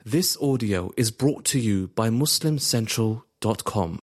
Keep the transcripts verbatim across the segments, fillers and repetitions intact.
This audio is brought to you by Muslim Central dot com.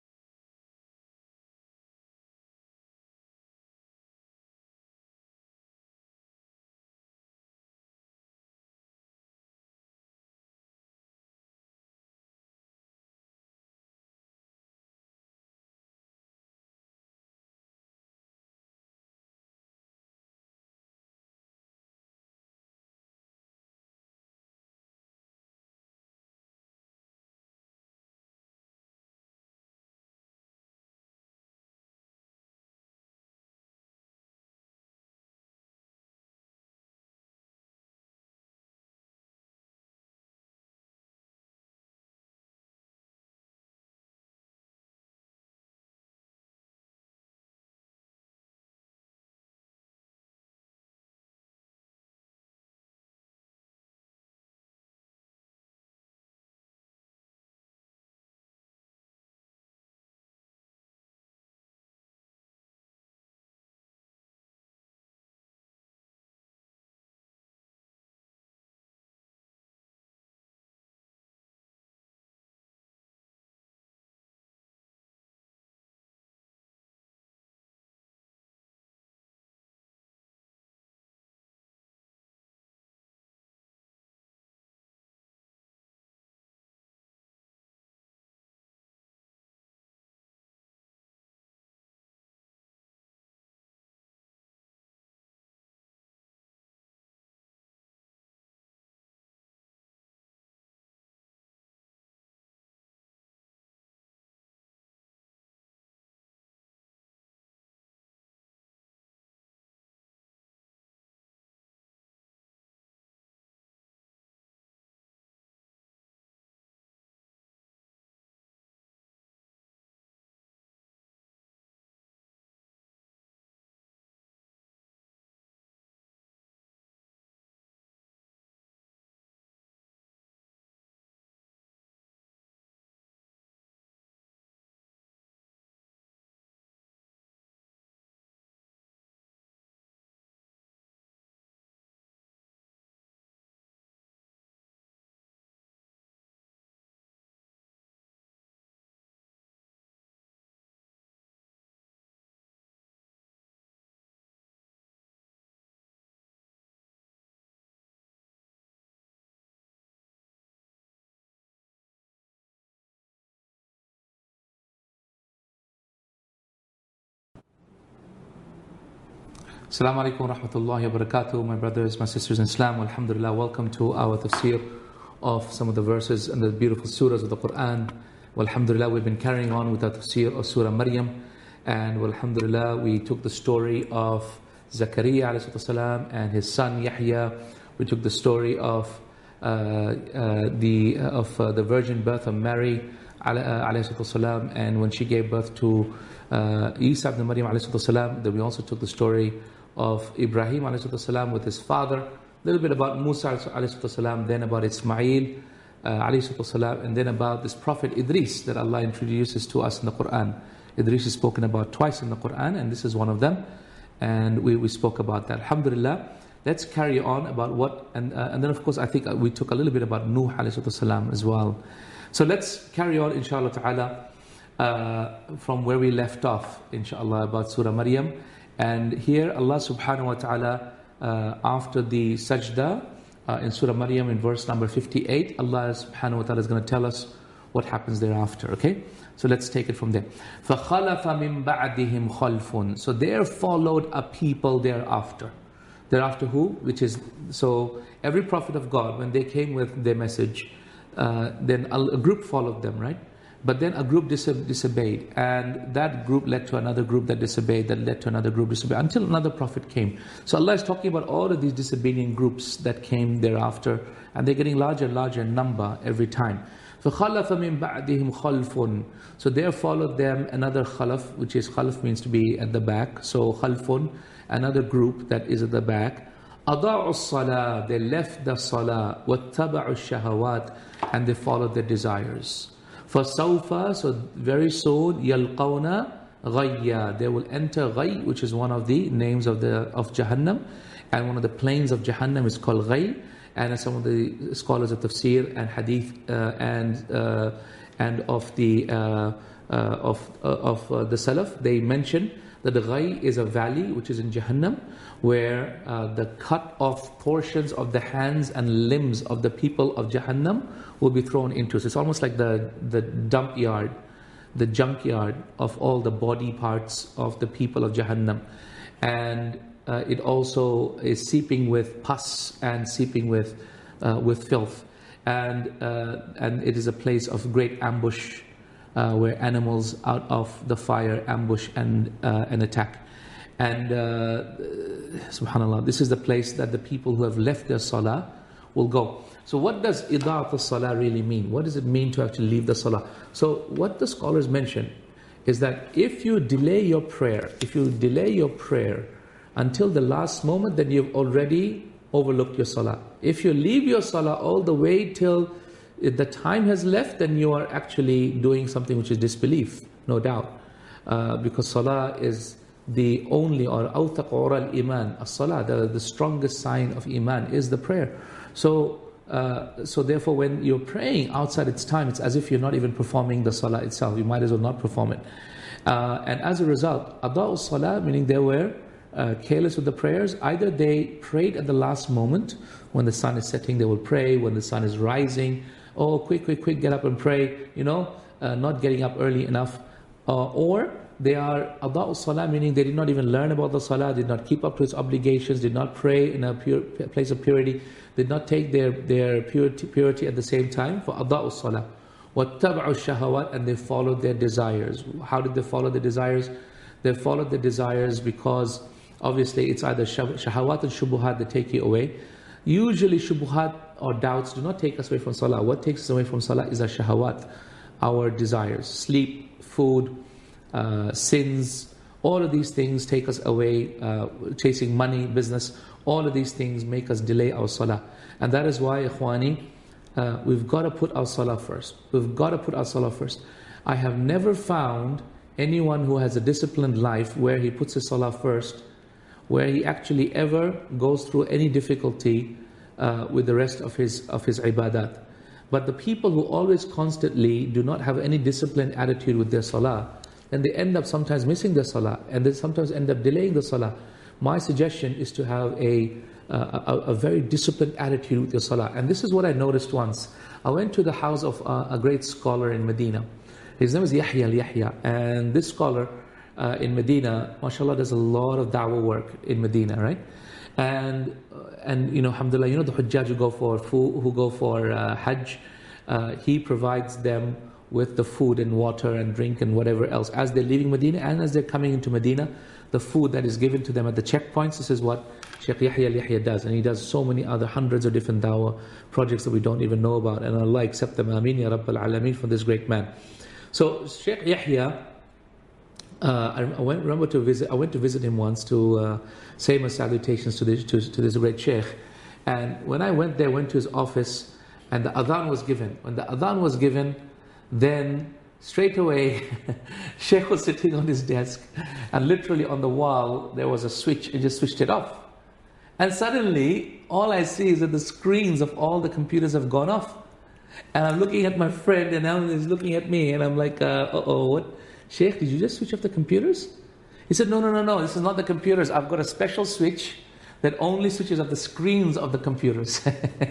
Assalamu alaikum wa rahmatullahi wa barakatuh, my brothers, my sisters in Islam. Alhamdulillah, welcome to our tafsir of some of the verses and the beautiful surahs of the Quran. Alhamdulillah, we've been carrying on with our tafsir of Surah Maryam, and alhamdulillah, we took the story of Zakaria alayhi salam and his son Yahya. We took the story of uh, uh, the uh, of uh, the virgin birth of Mary alayhi salam, and when she gave birth to uh, Isa ibn Maryam alayhi salam. Then we also took the story of Ibrahim alayhi salam with his father, a little bit about Musa alayhi salam, then about Ismail uh, alayhi salam, and then about this prophet Idris that Allah introduces to us in the Quran. Idris is spoken about twice in the Quran, and this is one of them, and we, we spoke about that. Alhamdulillah, let's carry on about what, and, uh, and then of course I think we took a little bit about Nuh alayhi salam as well. So let's carry on inshallah ta'ala uh, from where we left off inshallah about Surah Maryam. And here Allah subhanahu wa ta'ala, uh, after the sajda uh, in Surah Maryam in verse number fifty-eight, Allah subhanahu wa ta'ala is going to tell us what happens thereafter. Okay? So let's take it from there. فَخَلَفَ مِن بَعْدِهِمْ خَلْفٌ. So there followed a people thereafter. Thereafter who? Which is, so every prophet of God, when they came with their message, uh, then a, a group followed them, right? But then a group dis disobeyed, and that group led to another group that disobeyed, that led to another group disobeyed, until another prophet came. So Allah is talking about all of these disobedient groups that came thereafter, and they're getting larger and larger in number every time. فَخَلَفَ مِن بَعْدِهِمْ خَلْفٌ. So there followed them another khalaf, which is khalaf means to be at the back. So khalfun, another group that is at the back. أَضَاعُوا الصَّلَاةِ. They left the salah. وَاتَّبَعُوا الشَّهَوَاتِ. And they followed their desires. فَسَوْفَ. So very soon, يَلْقَوْنَ غَيَّا. They will enter Ghay, which is one of the names of the of Jahannam. And one of the plains of Jahannam is called Ghay. and as some of the scholars of tafsir and hadith uh, and uh, and of the uh, uh, of uh, of uh, the Salaf, they mention that the Ghai is a valley which is in Jahannam, where uh, the cut off portions of the hands and limbs of the people of Jahannam will be thrown into. So it's almost like the the dump yard, the junkyard of all the body parts of the people of Jahannam. And uh, it also is seeping with pus and seeping with uh, with filth. And uh, and it is a place of great ambush, uh, where animals out of the fire ambush and uh, and attack. And uh, subhanAllah, this is the place that the people who have left their salah will go. So what does ida'at al-salah really mean? What does it mean to actually leave the salah? So what the scholars mention is that if you delay your prayer, if you delay your prayer until the last moment, then you've already overlooked your salah. If you leave your salah all the way till the time has left, then you are actually doing something which is disbelief, no doubt. Uh, because salah is the only, or awthaq ura al-iman, as-salah, the, the strongest sign of iman is the prayer. So, uh, so therefore when you're praying outside its time, it's as if you're not even performing the salah itself. You might as well not perform it. Uh, and as a result, ada'u salah, meaning they were uh, careless with the prayers. Either they prayed at the last moment, when the sun is setting they will pray, when the sun is rising, oh quick, quick, quick, get up and pray, you know, uh, not getting up early enough. Uh, or they are ada'u salah, meaning they did not even learn about the salah, did not keep up to its obligations, did not pray in a pure place of purity, did not take their, their purity, purity at the same time for ada'u salah. وَاتَّبَعُوا الشَّهَوَاتِ, and they followed their desires. How did they follow the desires? They followed the desires because obviously it's either shahawat and shubuhat that take you away. Usually shubuhat or doubts do not take us away from salah. What takes us away from salah is our shahawat, our desires. Sleep, food, uh, sins, all of these things take us away, uh, chasing money, business, all of these things make us delay our salah. And that is why, ikhwani, uh, we've got to put our salah first. We've got to put our salah first. I have never found anyone who has a disciplined life where he puts his salah first, where he actually ever goes through any difficulty uh, with the rest of his of his ibadat. But the people who always constantly do not have any disciplined attitude with their salah, and they end up sometimes missing their salah, and they sometimes end up delaying the salah. My suggestion is to have a, uh, a, a very disciplined attitude with your salah. And this is what I noticed once. I went to the house of uh, a great scholar in Medina. His name is Yahya al-Yahya. And this scholar uh, in Medina, mashallah, does a lot of da'wah work in Medina, right? And, uh, and you know, alhamdulillah, you know the Hujjaj who go for, who go for uh, Hajj, uh, he provides them with the food and water and drink and whatever else as they're leaving Medina and as they're coming into Medina. The food that is given to them at the checkpoints, this is what Shaykh Yahya al-Yahya does. And he does so many other hundreds of different dawah projects that we don't even know about. And Allah accept them, ameen ya Rabbal Alameen, for this great man. So Shaykh Yahya, uh, I, I went, remember to visit, I went to visit him once to uh, say my salutations to this, to, to this great Shaykh. And when I went there, went to his office, and the adhan was given. When the adhan was given, then straight away, Shaykh was sitting on his desk, and literally on the wall there was a switch, and just switched it off. And suddenly, all I see is that the screens of all the computers have gone off. And I'm looking at my friend, and now he's looking at me, and I'm like, uh oh, what? Shaykh, did you just switch off the computers? He said, no, no, no, no, this is not the computers. I've got a special switch that only switches off the screens of the computers.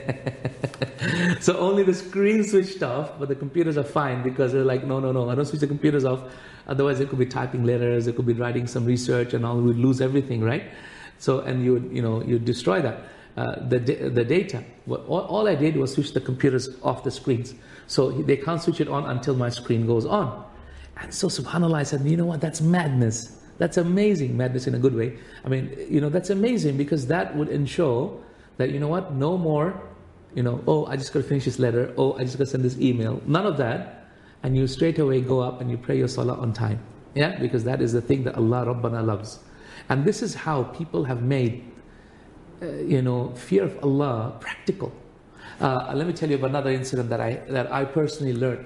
So only the screen switched off, but the computers are fine, because they're like, no, no, no, I don't switch the computers off. Otherwise, it could be typing letters, it could be writing some research, and all, we'd lose everything, right? So, and you would, you know, you destroy that, uh, the the data. Well, all, all I did was switch the computers off the screens, so they can't switch it on until my screen goes on. And so, subhanallah, I said, you know what? That's madness. That's amazing, madness in a good way. I mean, you know, that's amazing, because that would ensure that, you know what, no more, you know, oh, I just got to finish this letter, oh, I just got to send this email. None of that. And you straight away go up and you pray your salah on time. Yeah, because that is the thing that Allah Rabbana loves. And this is how people have made, uh, you know, fear of Allah practical. Uh, let me tell you about another incident that I, that I personally learnt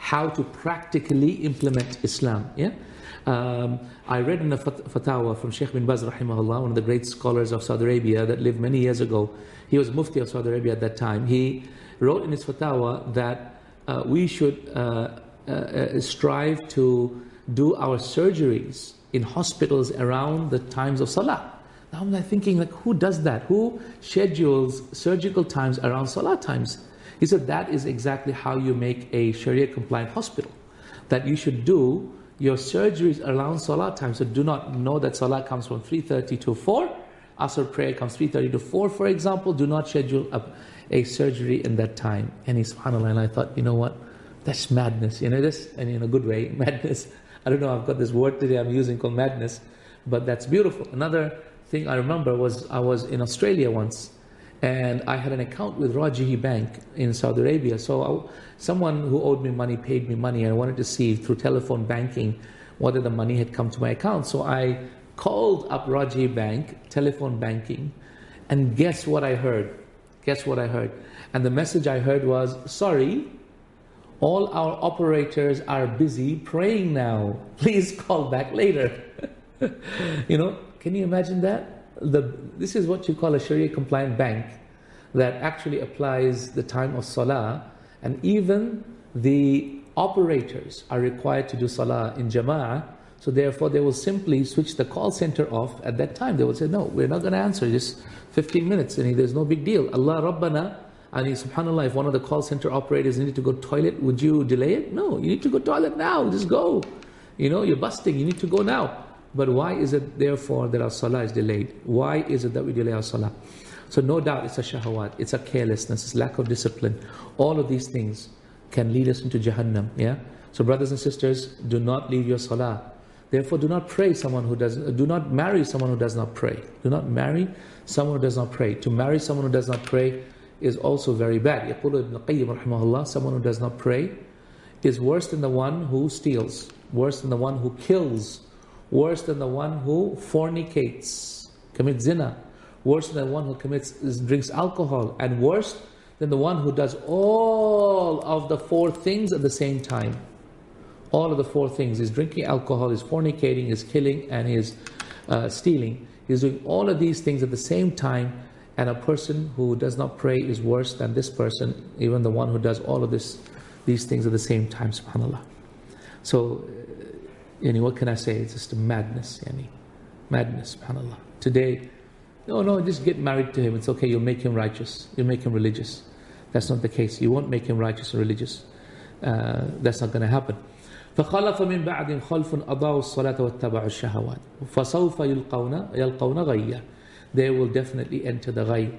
how to practically implement Islam. Yeah. Um, I read in a fat- fatwa from Sheikh bin Baz rahimahullah, one of the great scholars of Saudi Arabia that lived many years ago. He was Mufti of Saudi Arabia at that time. He wrote in his fatwa that uh, we should uh, uh, strive to do our surgeries in hospitals around the times of Salah. Now I'm like thinking, like, who does that? Who schedules surgical times around Salah times? He said that is exactly how you make a Sharia compliant hospital. That you should do your surgeries around Salah time. So do not know that Salah comes from three thirty to four. Asr prayer comes three thirty to four, for example. Do not schedule a, a surgery in that time. And he, subhanAllah, and I thought, you know what? That's madness. You know this? And in a good way, madness. I don't know, I've got this word today I'm using called madness. But that's beautiful. Another thing I remember was I was in Australia once. And I had an account with Rajihi Bank in Saudi Arabia. So I, someone who owed me money paid me money, and I wanted to see through telephone banking whether the money had come to my account. So I called up Rajihi Bank, telephone banking, and guess what I heard? Guess what I heard? And the message I heard was, sorry, all our operators are busy praying now. Please call back later. You know, can you imagine that? The, this is what you call a Sharia compliant bank that actually applies the time of Salah, and even the operators are required to do Salah in Jama'ah, so therefore they will simply switch the call center off at that time. They will say, no, we're not going to answer, just fifteen minutes, and there's no big deal. Allah Rabbana, and subhanAllah, if one of the call center operators needed to go toilet, would you delay it? No, you need to go toilet now, just go. You know, you're busting, you need to go now. But why is it therefore that our salah is delayed? Why is it that we delay our salah? So no doubt it's a shahawat, it's a carelessness, it's lack of discipline. All of these things can lead us into Jahannam. Yeah. So brothers and sisters, do not leave your salah. Therefore, do not pray someone who does. Do not marry someone who does not pray. Do not marry someone who does not pray. To marry someone who does not pray is also very bad. يقول ابن القيم رحمه الله, someone who does not pray is worse than the one who steals, worse than the one who kills, worse than the one who fornicates, commits zina, worse than the one who commits drinks alcohol, and worse than the one who does all of the four things at the same time. All of the four things. He's drinking alcohol, he's fornicating, he's killing, and he's uh, stealing. He's doing all of these things at the same time, and a person who does not pray is worse than this person, even the one who does all of this, these things at the same time, subhanAllah. So, Yani, what can I say? It's just a madness, yani. Madness, subhanAllah. Today, no, no, just get married to him. It's okay, you'll make him righteous. You'll make him religious. That's not the case. You won't make him righteous or religious. Uh, that's not going to happen. فَخَلَفَ مِنْ بَعْدٍ خَلْفٌ أَضَاعُوا الصَّلَاةَ وَاتَّبَعُوا الشَّهَوَاتِ فَسَوْفَ يُلْقَوْنَ يَلْقَوْنَ غَيًّا. They will definitely enter the ghayy.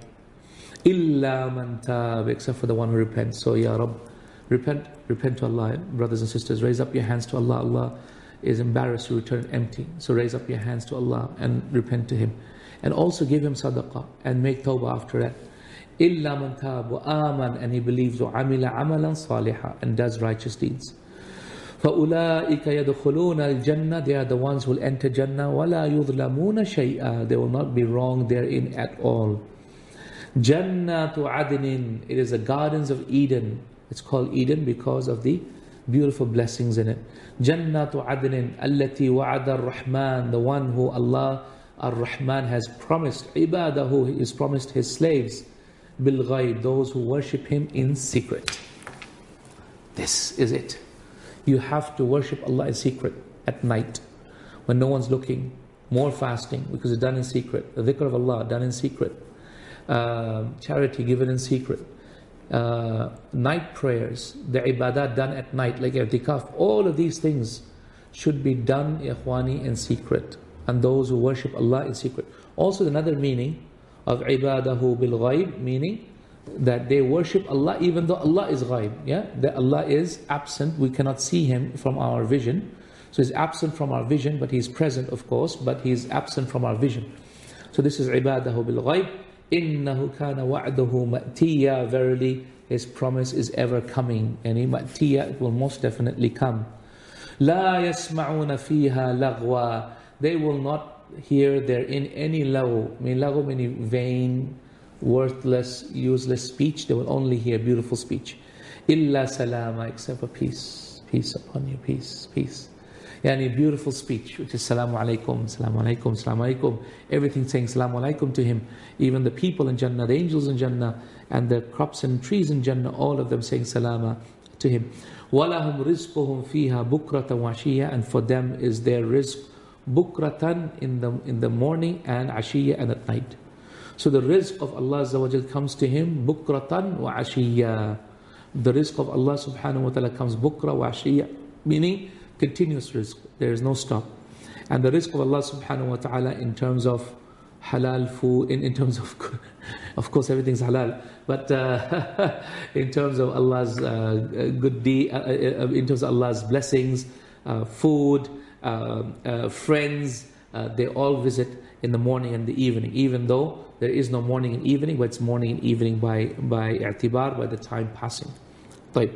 إِلَّا مَنْ تَابَ, except for the one who repents. So, Ya Rabb, repent, repent to Allah. Brothers and sisters, raise up your hands to Allah. Allah is embarrassed to return empty. So raise up your hands to Allah and repent to Him. And also give Him sadaqah and make tawbah after that. إِلَّا مَنْ تَابَ وَآمَنَ, and he believes, وَعَمِلَ عَمَلًا صَالِحًا, and does righteous deeds. فَأُولَٰئِكَ يَدْخُلُونَ الْجَنَّةِ, they are the ones who will enter Jannah. وَلَا يُظْلَمُونَ شَيْئًا, they will not be wrong therein at all. جَنَّةُ عَدْنٍ, it is the gardens of Eden. It's called Eden because of the beautiful blessings in it. Jannatu Adnin allati wa'ada ar-Rahman, the one who Allah ar-Rahman has promised, ibadahu, He has promised His slaves, bil ghayb, those who worship Him in secret. This is it. You have to worship Allah in secret at night when no one's looking. More fasting because it's done in secret. The dhikr of Allah done in secret. Uh, charity given in secret. Uh, night prayers, the ibadah done at night, like i'tikaf, all of these things should be done, ikhwani, in secret. And those who worship Allah in secret. Also another meaning of ibadahu bil ghayb, meaning that they worship Allah even though Allah is ghayb. Yeah? That Allah is absent, we cannot see Him from our vision. So He's absent from our vision, but He's present of course, but He's absent from our vision. So this is ibadahu bil ghayb. إِنَّهُ كَانَ وَعْدُهُ مَأْتِيًّا, verily His promise is ever coming. And مَأْتِيًّا, it will most definitely come. لَا يَسْمَعُونَ فِيهَا لَغْوًا, they will not hear therein any lagw. I mean lagw meaning vain, worthless, useless speech. They will only hear beautiful speech. إِلَّا سَلَامًا, except for peace. peace upon you, peace, peace. Yani beautiful speech, which is Salamu Alaikum, Salamu Alaikum, Salamu Alaikum. Everything saying Salamu Alaikum to him. Even the people in Jannah, the angels in Jannah, and the crops and trees in Jannah, all of them saying Salama to him. وَلَهُمْ رِزْقُهُمْ فِيهَا بُكْرَةً وَعَشِيًّا. And for them is their rizq, bukratan in the, in the morning, and ashiyya, and at night. So the rizq of Allah Azza wa Jal comes to him, bukratan wa ashiyya. The rizq of Allah subhanahu wa ta'ala comes bukra wa ashiyya, meaning continuous rizq, there is no stop. And the rizq of Allah subhanahu wa ta'ala in terms of halal food, in, in terms of, of course everything's halal, but uh, in terms of Allah's uh, good deed, uh, uh, in terms of Allah's blessings, uh, food, uh, uh, friends, uh, they all visit in the morning and the evening, even though there is no morning and evening, but it's morning and evening by, by i'tibar, by the time passing. طيب.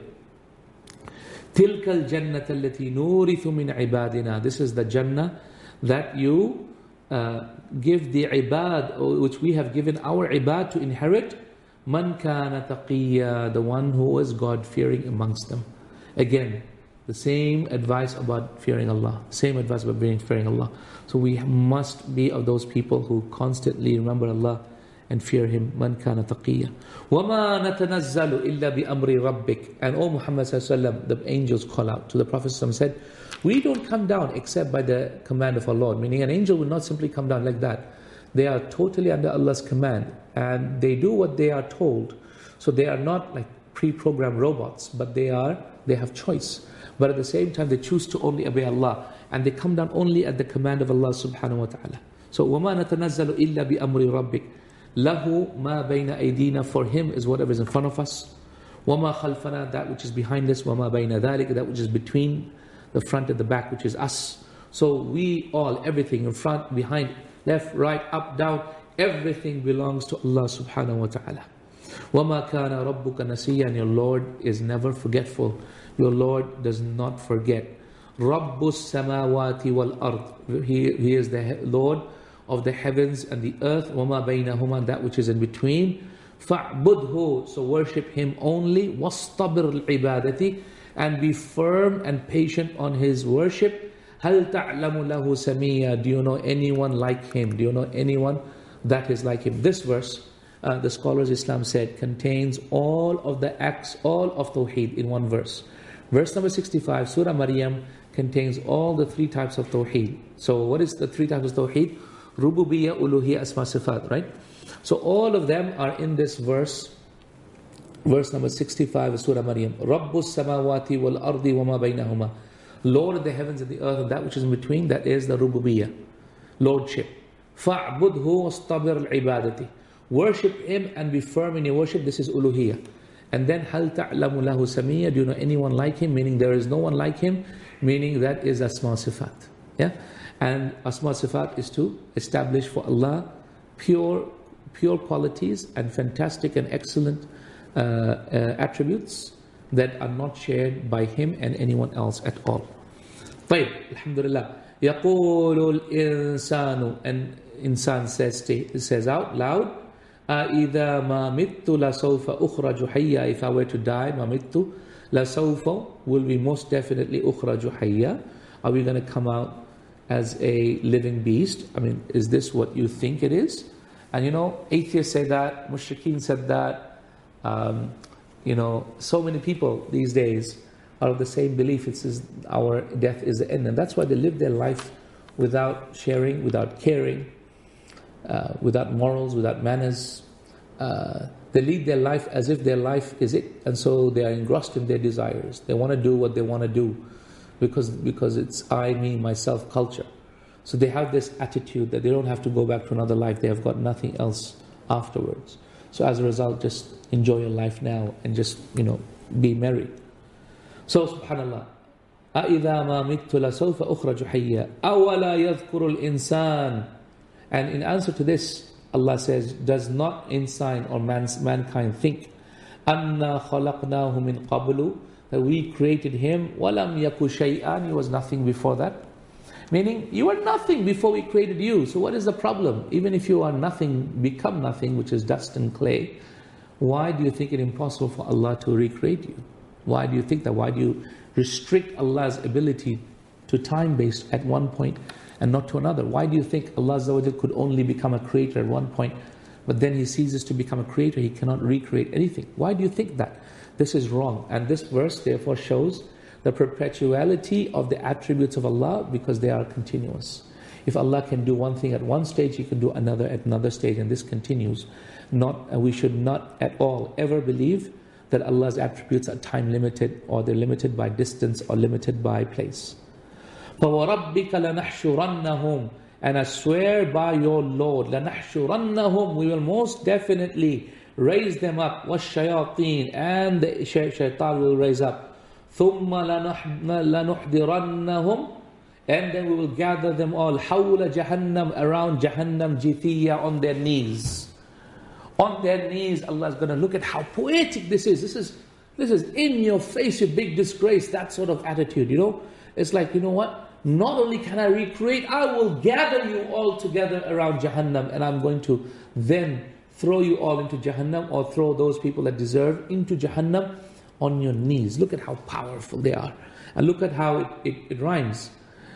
تِلْكَ الْجَنَّةَ الَّتِي نُورِثُ مِنْ عِبَادِنَا. This is the Jannah that you uh, give the ibad, which we have given our ibad to inherit. مَنْ كَانَ تَقِيًّا. The one who is God-fearing amongst them. Again, the same advice about fearing Allah. Same advice about being fearing Allah. So we must be of those people who constantly remember Allah and fear Him. مَنْ كَانَ تَقِيًّا. وَمَا نَتَنَزَّلُ إِلَّا بِأَمْرِ رَبِّكَ. And O Muhammad sallallahu alaihi wasallam, the angels call out to the Prophet sallallahu alaihi wasallam, said, we don't come down except by the command of our Lord. Meaning an angel will not simply come down like that. They are totally under Allah's command, and they do what they are told. So they are not like pre-programmed robots, but they are, they have choice. But at the same time, they choose to only obey Allah, and they come down only at the command of Allah subhanahu wa ta'ala. So وَمَا نَتَنَزَّلُ إِلَّا بِأَمْرِ رَبِّكَ لَهُ مَا بَيْنَ أَيْدِينَا. For Him is whatever is in front of us. وَمَا خَلْفَنَا. That which is behind us. وَمَا بَيْنَ ذَلِكَ. That which is between the front and the back, which is us. So we all, everything in front, behind, left, right, up, down, everything belongs to Allah subhanahu wa ta'ala. وَمَا كَانَ رَبُّكَ نَسِيًّا. And your Lord is never forgetful. Your Lord does not forget. رَبُّ السَّمَاوَاتِ وَالْأَرْضِ. He, he is the Lord of the heavens and the earth. وَمَا بَيْنَهُمَا. That which is in between. فَاعْبُدْهُ. So worship Him only. وَاصْطَبِرْ الْعِبَادَةِ. And be firm and patient on His worship. هَلْ تَعْلَمُ لَهُ سَمِيًّا. Do you know anyone like Him? Do you know anyone that is like Him? This verse, uh, the scholars of Islam said, contains all of the acts, all of Tawheed in one verse. Verse number sixty-five, Surah Maryam, contains all the three types of Tawheed. So what is the three types of Tawheed? Rububiyyah, Uluhiyyah, Asma, Sifat, right? So all of them are in this verse. Verse number sixty-five of Surah Maryam. Rabbus samawati wal ardi wa ma baynahuma. Lord of the heavens and the earth and that which is in between, that is the Rububiyyah, Lordship. Fa'budhu wastabir al-ibadati. Worship Him and be firm in your worship. This is Uluhiyyah. And then Hal ta'lamu lahu samiyya. Do you know anyone like Him? Meaning there is no one like Him. Meaning that is Asma Sifat. Yeah? And Asma Sifat is to establish for Allah pure, pure qualities and fantastic and excellent uh, uh, attributes that are not shared by Him and anyone else at all. طيب, Alhamdulillah. يقول الإنسان. And insan says, says out loud, أَإِذَا مَا مِتُّ لَسَوْفَ أُخْرَجُ حَيًّا. If I were to die, مَا مِتُّ لَسَوْفَ will be most definitely أُخْرَجُ حَيًّا. Are we going to come out as a living beast? I mean, is this what you think it is? And you know, atheists say that, mushrikeen said that, um, you know, so many people these days are of the same belief. It says our death is the end. And that's why they live their life without sharing, without caring, uh, without morals, without manners. Uh, they lead their life as if their life is it. And so they are engrossed in their desires. They want to do what they want to do because, because it's I, me, myself culture. So they have this attitude that they don't have to go back to another life. They have got nothing else afterwards. So as a result, just enjoy your life now and just, you know, be merry. So subhanallah. أَإِذَا مَا مِتُّ لَسَوْفَ أُخْرَجُ حَيًّا أَوَلَا يَذْكُرُ الْإِنسَانِ. And in answer to this, Allah says, does not insan or man's, mankind think أَنَّا خَلَقْنَاهُ مِنْ قَبْلُ. That we created him, وَلَمْ يَكُ شَيْئًا. He was nothing before that. Meaning, you were nothing before we created you. So what is the problem? Even if you are nothing, become nothing, which is dust and clay, why do you think it impossible for Allah to recreate you? Why do you think that? Why do you restrict Allah's ability to time-based at one point and not to another? Why do you think Allah Azza wa Jal could only become a creator at one point, but then He ceases to become a creator, He cannot recreate anything? Why do you think that? This is wrong. And this verse therefore shows the perpetuality of the attributes of Allah, because they are continuous. If Allah can do one thing at one stage, He can do another at another stage, and this continues. Not, and we should not at all ever believe that Allah's attributes are time limited, or they're limited by distance, or limited by place. فَوَرَبِّكَ لَنَحْشُرَنَّهُمْ, and I swear by your Lord, لَنَحْشُرَنَّهُمْ, we will most definitely raise them up, وَالشَّيَاطِينَ, and the shaitan will raise up, ثُمَّ لَنُحْضِرَنَّهُمْ, and then we will gather them all, حَوْلَ جَهَنَّمْ, around Jahannam, jithiya, on their knees. On their knees, Allah is going to look at how poetic this is. This is this is in your face, a big disgrace, that sort of attitude, you know. It's like, you know what? Not only can I recreate, I will gather you all together around Jahannam, and I'm going to then throw you all into Jahannam, or throw those people that deserve into Jahannam on your knees. Look at how powerful they are. And look at how it, it, it rhymes.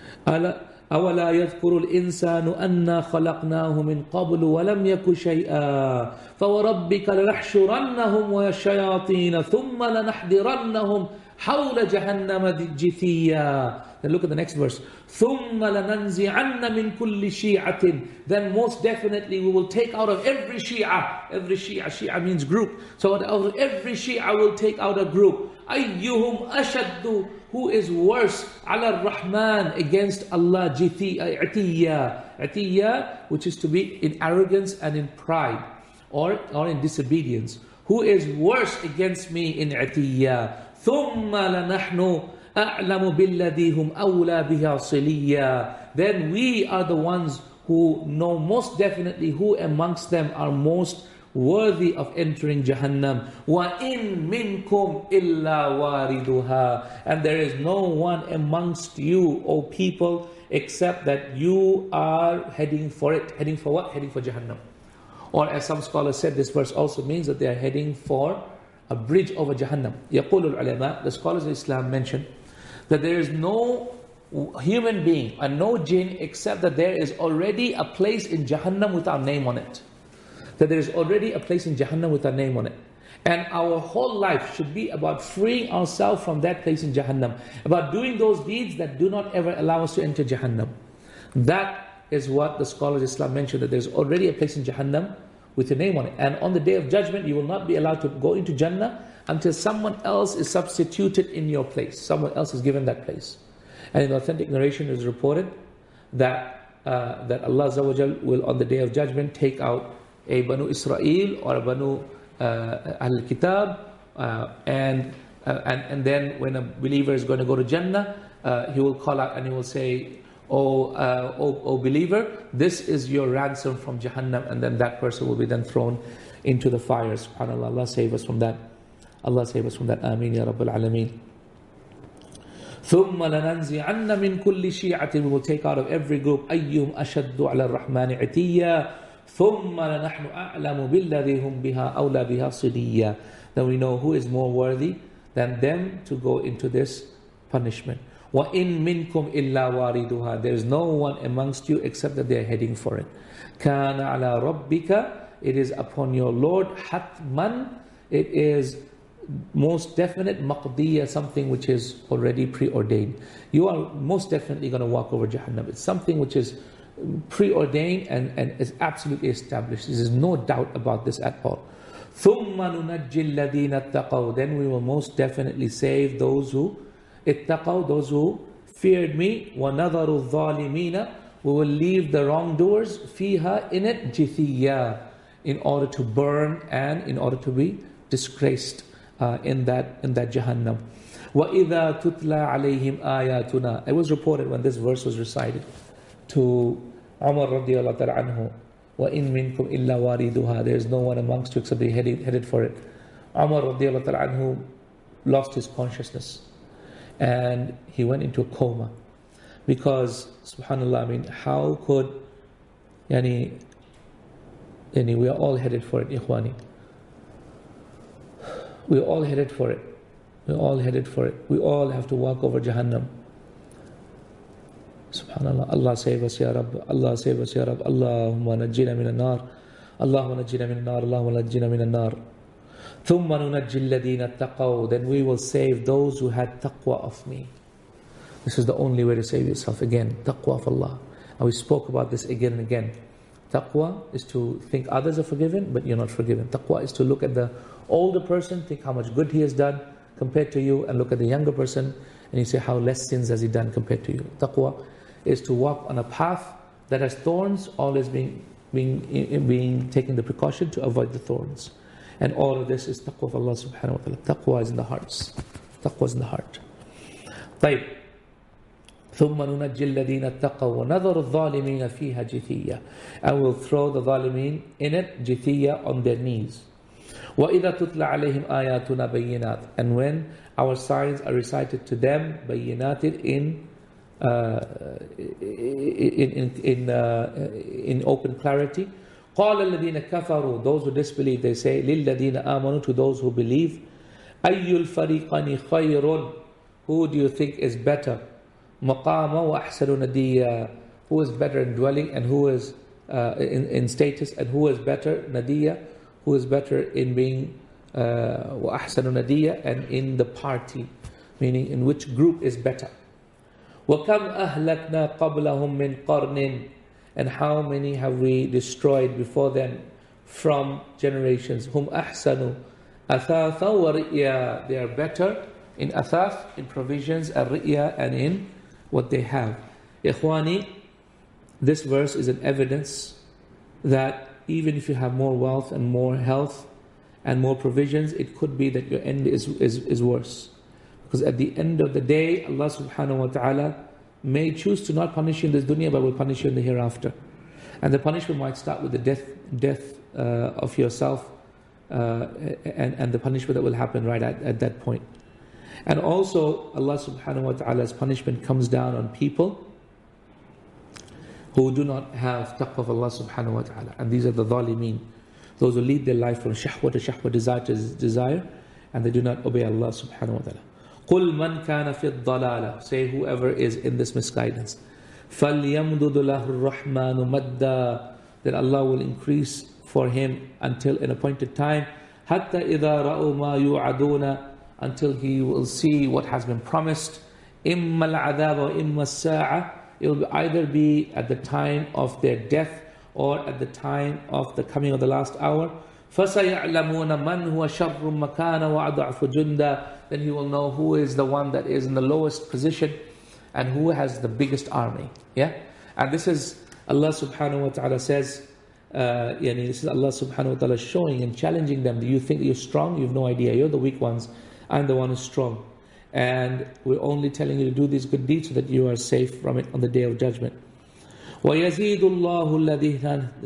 أَوَلَا يَذْكُرُ الْإِنسَانُ أَنَّا خَلَقْنَاهُ مِنْ قَبْلُ وَلَمْ يَكُ شَيْئًا فَوَرَبِّكَ لَنَحْشُرَنَّهُمْ وَالشَّيَاطِينَ ثُمَّ لَنَحْضِرَنَّهُمْ حَوْلَ جَهَنَّمَ جِثِيًّا. Then look at the next verse. ثُمَّ لَنَنْزِعَنَّ مِنْ كُلِّ شِيعَةٍ, then most definitely we will take out of every Shia, every Shia, Shia means group, so out of every Shia will take out a group. أَيُّهُمْ أَشَدُّ, who is worse, عَلَى الرَّحْمَنِ, against Allah, عِتِيًّا, عِتِيًّا, which is to be in arrogance and in pride, or, or in disobedience. Who is worse against me in عِتِيًّا? ثُمَّ لَنَحْنُ أَعْلَمُ بِالَّذِي هُمْ أَوْلَى بِهَا صِلِيًّا, then we are the ones who know most definitely who amongst them are most worthy of entering Jahannam. وَإِن مِّنْكُمْ إِلَّا وَارِدُهَا, and there is no one amongst you, O people, except that you are heading for it. Heading for what? Heading for Jahannam. Or as some scholars said, this verse also means that they are heading for a bridge over Jahannam. يقول العلماء, the scholars of Islam mention that there is no human being and no jinn except that there is already a place in Jahannam with our name on it. That there is already a place in Jahannam with our name on it. And our whole life should be about freeing ourselves from that place in Jahannam, about doing those deeds that do not ever allow us to enter Jahannam. That is what the scholars of Islam mentioned, that there is already a place in Jahannam with your name on it. And on the Day of Judgment, you will not be allowed to go into Jannah until someone else is substituted in your place. Someone else is given that place. And in authentic narration it is reported that uh, that Allah Azza wa Jal will on the Day of Judgment take out a Banu Israel or a Banu uh, Al-Kitab, uh, and, uh, and and then when a believer is going to go to Jannah, uh, he will call out and he will say, Oh, uh, oh, oh believer, this is your ransom from Jahannam, and then that person will be then thrown into the fire. SubhanAllah, Allah save us from that. Allah save us from that. Ameen Ya Rabbil Alameen. ثُمَّ لَنَنْزِعَنَّ مِنْ كُلِّ شِيعَةٍ, we will take out of every group, أَيُّهُمْ أَشَدُّ عَلَى الرَّحْمَنِ عِتِيًّا ثُمَّ لَنَحْنُ أَعْلَمُ بِالَّذِي هُمْ بِهَا أَوْلَى بِهَا صِلِيًّا, then we know who is more worthy than them to go into this punishment. وَإِن مِّنْكُمْ إِلَّا وَارِدُهَا, there is no one amongst you except that they are heading for it. كَانَ عَلَى رَبِّكَ, it is upon your Lord, حَتْمًا, it is most definite, maqdiya, something which is already preordained. You are most definitely going to walk over Jahannam. It's something which is preordained and, and is absolutely established. There is no doubt about this at all. ثُمَّ نُنَجِّ الَّذِينَ اتَّقَوْا, then we will most definitely save those who ittaqaw, those who feared me. وَنَذَرُ الظَّالِمِينَ, we will leave the wrongdoers, fiha, in it, jithiya, in order to burn and in order to be disgraced uh, in that in that Jahannam. وَإِذَا تُتْلَى عَلَيْهِمْ آيَاتُنَا, it was reported when this verse was recited to Umar radiallahu ta'ala anhu, وَإِن مِّنْكُمْ إِلَّا وَارِدُهَا, there is no one amongst you except they headed, headed for it. Umar radiallahu ta'ala anhu lost his consciousness and he went into a coma, because subhanallah, I mean, how could yani, yani we are all headed for it, ikhwani. We are all headed for it. We're all headed for it. We all have to walk over Jahannam. Subhanallah. Allah save us, Ya Rabb. Allah save us, Ya Rabb. Allahumma najjina min an-nar. Allahumma najjina min an-nar. Allahumma najjina min an-nar. ثُمَّ نُنَجِّي الَّذِينَ اتَّقَوْا. Then we will save those who had taqwa of me. This is the only way to save yourself. Again, taqwa of Allah. And we spoke about this again and again. Taqwa is to think others are forgiven, but you're not forgiven. Taqwa is to look at the older person, think how much good he has done compared to you, and look at the younger person, and you say how less sins has he done compared to you. Taqwa is to walk on a path that has thorns, always being, being, being taking the precaution to avoid the thorns. And all of this is taqwa of Allah subhanahu wa ta'ala. Taqwa is in the hearts. Taqwa is in the heart. طيب. ثُمَّ نُنَجِّي الَّذِينَ اتَّقَوْا وَنَذَرُ الظَّالِمِينَ فِيهَا جِثِيًّا. And we'll throw the ظالمين in it, jithiyya, on their knees. وَإِذَا تُتْلَى عَلَيْهِمْ آيَاتُنَا بَيِّنَاتٍ. And when our signs are recited to them, بَيِّنَاتٍ in uh, in in in, uh, in open clarity. قَالَ الَّذِينَ كَفَرُوا. Those who disbelieve, they say, لِلَّذِينَ آمَنُوا. To those who believe, أَيُّ الْفَرِيقَيْنِ خَيْرٌ. Who do you think is better? مَقَامًا وَأَحْسَنُ نَدِيًّا. Who is better in dwelling, and who is uh, in, in status, and who is better, nadiyya, who is better in being uh, وَأَحْسَنُ نَدِيًّا, and in the party, meaning in which group is better. وَكَمْ أَهْلَكْنَا قَبْلَهُمْ مِنْ قَرْنٍ. And how many have we destroyed before them from generations? Hum ahsanu athatha wa ri'ya. They are better in athaf, in provisions, and ri'ya, and in what they have. Ikhwani, this verse is an evidence that even if you have more wealth and more health and more provisions, it could be that your end is, is, is worse. Because at the end of the day, Allah subhanahu wa ta'ala may choose to not punish you in this dunya, but will punish you in the hereafter. And the punishment might start with the death death uh, of yourself, uh, and, and the punishment that will happen right at, at that point. And also, Allah subhanahu wa ta'ala's punishment comes down on people who do not have taqwa of Allah subhanahu wa ta'ala. And these are the dhalimeen, those who lead their life from shahwa to shahwa, desire to desire, and they do not obey Allah subhanahu wa ta'ala. قُلْ مَنْ كَانَ فِي الضَّلَالَةِ. Say whoever is in this misguidance. فَلْيَمْدُدُ لَهُ الرَّحْمَنُ مَدًّا. Then Allah will increase for him until an appointed time. حَتَّى إِذَا رَأُوا مَا يُوعَدُونَ. Until he will see what has been promised. إِمَّا الْعَذَابَ وَإِمَّا السَّاعَةِ. It will either be at the time of their death or at the time of the coming of the last hour. فَسَيَعْلَمُونَ مَنْ هُوَ شَرٌّ مَكَانًا وَأَضْعَفُ جُنْدًا. Then he will know who is the one that is in the lowest position and who has the biggest army. Yeah? And this is Allah subhanahu wa ta'ala says, uh, yani this is Allah subhanahu wa ta'ala showing and challenging them. Do you think you're strong? You have no idea. You're the weak ones. I'm the one who's strong. And we're only telling you to do these good deeds so that you are safe from it on the day of judgment. وَيَزِيدُ اللَّهُ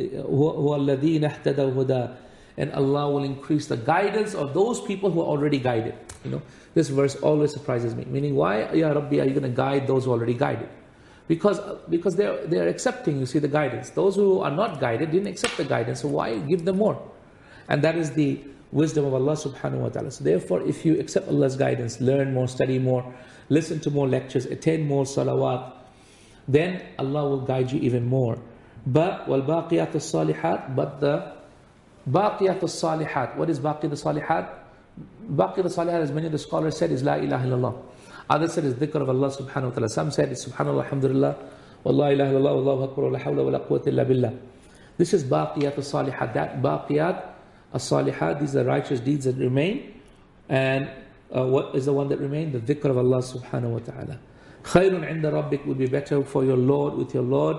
الَّذِينَ اهْتَدَوْا هُدًى. And Allah will increase the guidance of those people who are already guided. You know, this verse always surprises me. Meaning, why, Ya Rabbi, are you going to guide those who are already guided? Because because they're they're accepting, you see, the guidance. Those who are not guided didn't accept the guidance. So why give them more? And that is the wisdom of Allah subhanahu wa ta'ala. So therefore, if you accept Allah's guidance, learn more, study more, listen to more lectures, attend more salawat, then Allah will guide you even more. But وَالْبَاقِيَاتُ الصَّالِحَاتِ. But the Baqiyat al-Salihat. What is Baqiyat al-Salihat? Baqiyat al-Salihat, as many of the scholars said, is La ilaha illallah. Others said is dhikr of Allah subhanahu wa ta'ala. Some said it's subhanallah, alhamdulillah, wallah ilaha illallah, wallahu akbar, wa la hawla wa la quwwata illa billah. This is Baqiyat al-Salihat. That Baqiyat al-Salihat, these are righteous deeds that remain. And uh, what is the one that remain? The dhikr of Allah subhanahu wa ta'ala. Khayrun inda rabbik would be better for your Lord, with your Lord.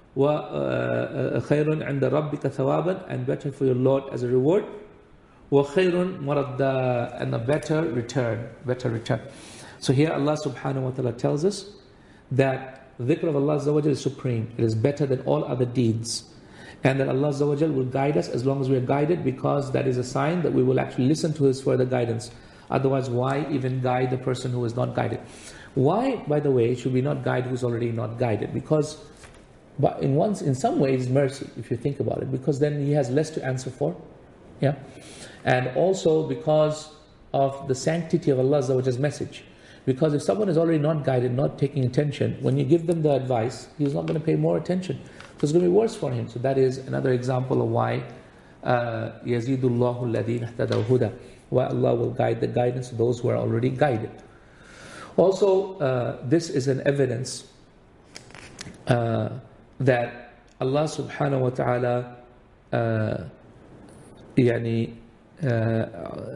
وَخَيْرٌ عِنْدَ رَبِّكَ ثَوَابًا. And better for your Lord as a reward. وَخَيْرٌ مَرَدًّا. And a better return. Better return. So here Allah subhanahu wa ta'ala tells us that the dhikr of Allah Azza wa Jal is supreme. It is better than all other deeds. And that Allah Azza wa Jal will guide us as long as we are guided, because that is a sign that we will actually listen to His further guidance. Otherwise, why even guide the person who is not guided? Why, by the way, should we not guide who is already not guided? Because But in one, in some ways, mercy, if you think about it, because then he has less to answer for, yeah. And also because of the sanctity of Allah's message. Because if someone is already not guided, not taking attention, when you give them the advice, he's not going to pay more attention. So it's going to be worse for him. So that is another example of why يَزِيدُ اللَّهُ الَّذِينَ اهْتَدَوْا هُدًى, why Allah will guide the guidance of those who are already guided. Also, uh, this is an evidence uh, that Allah subhanahu wa ta'ala uh, yani, uh,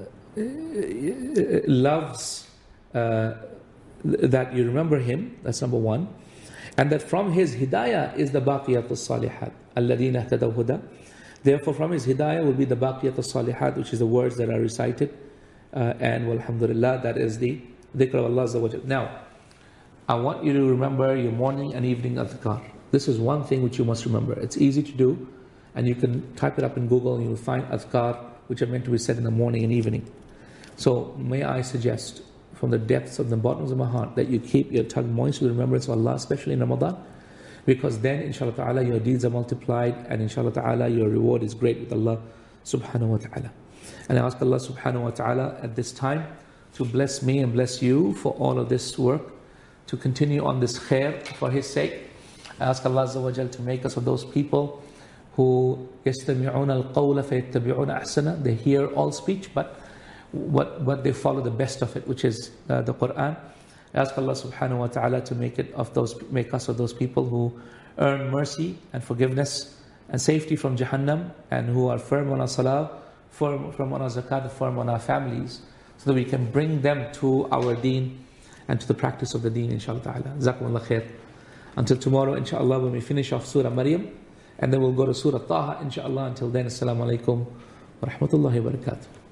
loves uh, that you remember Him, that's number one. And that from His hidayah is the baqiyat al-salihat, alladhina ihtadaw huda. Therefore from His hidayah will be the baqiyat al-salihat, which is the words that are recited. Uh, and walhamdulillah, that is the dhikr of Allah Azza wa Jal. Now, I want you to remember your morning and evening adhkar. This is one thing which you must remember. It's easy to do, and you can type it up in Google and you will find adhkar which are meant to be said in the morning and evening. So may I suggest from the depths of the bottoms of my heart that you keep your tongue moist with remembrance of Allah, especially in Ramadan, because then inshallah ta'ala your deeds are multiplied, and inshallah ta'ala your reward is great with Allah subhanahu wa ta'ala. And I ask Allah subhanahu wa ta'ala at this time to bless me and bless you for all of this work, to continue on this khair for His sake. I ask Allah Azza wa Jal to make us of those people who يَسْتَمِعُونَ الْقَوْلَ فَيَتَّبِعُونَ أَحْسَنَ. They hear all speech, but what, what they follow the best of it, which is uh, the Qur'an. I ask Allah subhanahu wa ta'ala to make it of those, make us of those people who earn mercy and forgiveness and safety from Jahannam, and who are firm on our salah, firm, firm on our zakat, firm on our families, so that we can bring them to our deen and to the practice of the deen, inshallah ta'ala. Jazakumullah khair. Until tomorrow, inshallah, when we finish off Surah Maryam, and then we'll go to Surah Taha, inshallah. Until then, assalamu alaikum wa rahmatullahi wa barakatuh.